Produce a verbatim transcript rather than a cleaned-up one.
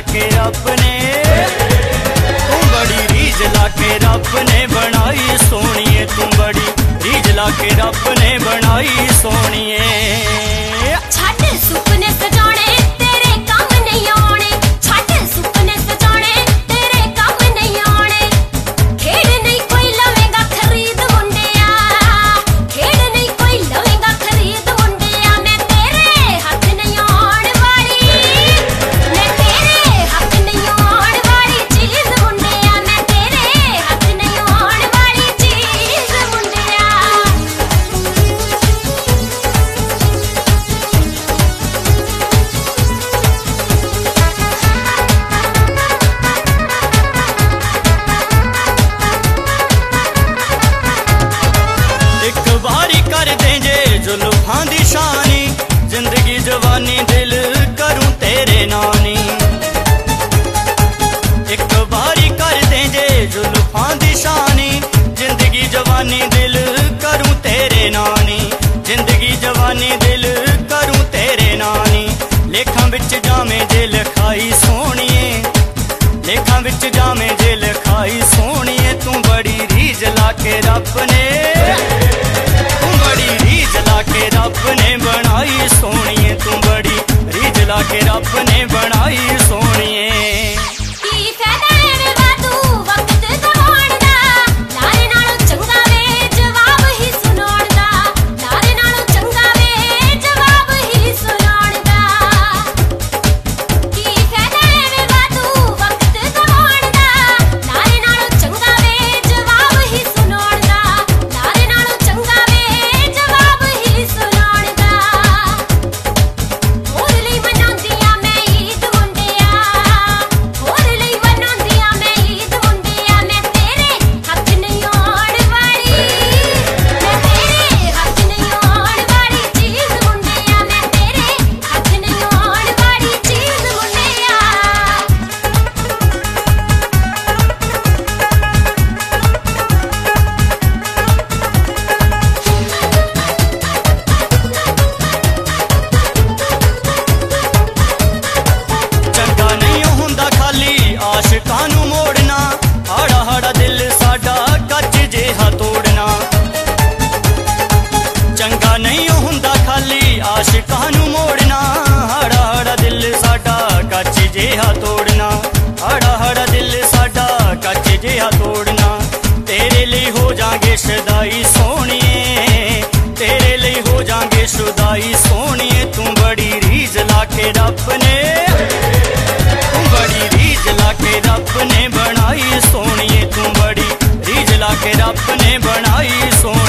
के रब ने, तू बड़ी रीझ ला के रब ने बनाई सोनिए, तू बड़ी रीझ ला के रब ने बनाई सोनिए। छड़ सुपने सजाने तेरे काम नहीं आने, छड़ सुपने सजाने तेरे काम नहीं आने। खेड़ नहीं कोई लवेगा खरीद मुंडिया, खेड़ नहीं कोई लवेगा खरीद मुंडिया। मैं तेरे हाथ नहीं आने वाली, मैं तेरे हाथ नहीं आने वाली चीज मुंडिया, मैं तेरे हाथ नहीं आने वाली चीज मुंडिया। एक बारी कर दे जे जुल्फां दी शानी, जिंदगी जवानी दिल करूं तेरे नानी। एक बारी कर दे जे जुल्फां दी शानी, जिंदगी जवानी दिल करूं तेरे नानी, जिंदगी जवानी दिल करूं तेरे नानी। लेखां विच जामे जे लिखाई सोनिए, लेखां विच जामे जे लिखाई सोनिए। तू बड़ी रीझ ला के रब ने, तू बड़ी रीझ ला के रब ने बनाई सोनिए, तू बड़ी रीझ ला के रब ने बनाई सोनिए। की फायदा है वादू वक्त गवाउण दा, लारे नालों चंगा वे जवाब ही सुनाउण दा, लारे नालों चंगा वे जवाब ही सुनाउण दा। की फायदा है वादू वक्त गवाउण दा, लारे नालों चंगा वे जवाब ही सुनाउण दा, लारे नालों चंगा वे जवाब ही सुनाउण दा। होर ਲਈ ਮਨਾਉਂਦੀਆਂ मैं ईद मुंडिया, होर ਲਈ मनाਉਂਦੀਆਂ मैं ईद मुंडिया। मैं तेरे हथ नहीं आउण वाली, मैं तेरे हथ नहीं आउण वाली चीज मुंडिया, मैं तेरे हथ नहीं आउण वाली चीज मुंडिया। चंगा नहीं हुंदा खाली आशिकां नू मोड़ना, हाड़ा हाड़ा दिल साडा कच जिहा तोड़ना। चंगा नहीं हुंदा खाली आशिकां नू मोड़ना, हाड़ा हाड़ा दिल साडा कच जिहा तोड़ना, हाड़ा हाड़ा दिल साडा कच जिहा तोड़ना। तेरे लिए हो जांगे शुदाई सोनिए, तेरे लिए हो जांगे शुदाई सोनिए। तू बड़ी रीझ ला के रब ने, तू बड़ी रीझ ला के रब ने बनाई सोनिए, तू बड़ी रीझ ला के रब ने बनाई सोनिए।